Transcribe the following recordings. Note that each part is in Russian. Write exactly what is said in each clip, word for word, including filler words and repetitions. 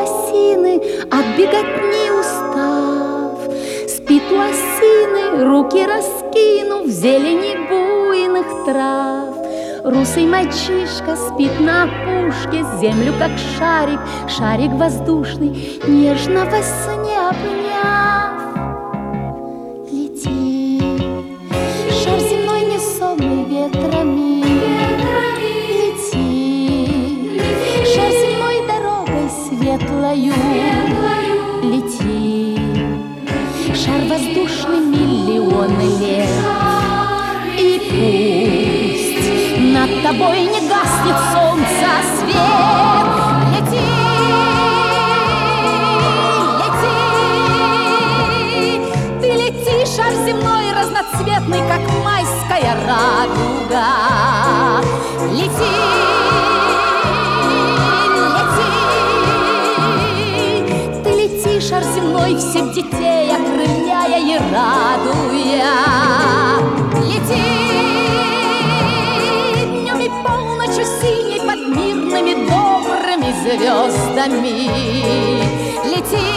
осины, от беготни устав. Спит у осины, руки раскинув, в зелени буйных трав. Русый мальчишка спит на опушке, землю как шарик, шарик воздушный, нежно во сне обняв. Лети, шар земной несомый ветрами, лети, шар земной дорогой светлою, лети, шар воздушный миллионы лет, и пусть над тобой не гаснет солнца свет. Лети, лети, ты лети, шар земной разноцветный, как майская радуга. Лети, лети, ты лети, шар земной, всех детей окрыляя и радуя. Лети, полночью синей под мирными добрыми звездами. Лети,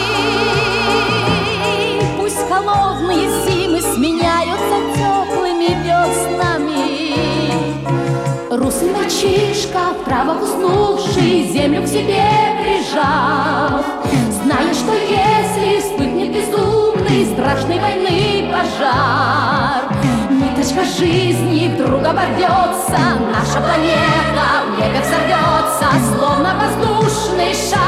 пусть холодные зимы сменяются теплыми веснами. Русый мальчишка, право уснувший, землю к себе прижав, зная, что если вспыхнет безумный страшной войны пожар, ниточка жизни вдруг оборвется, наша планета в небе взорвется, словно воздушный шар.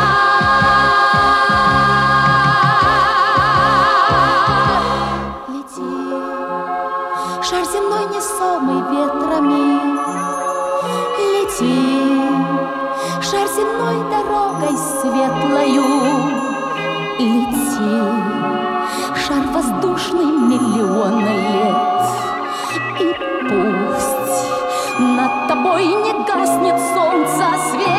Лети, шар земной несомый ветрами, лети, шар земной дорогой светлою, лети, шар воздушный миллионы лет. И пусть над тобой не гаснет солнца свет.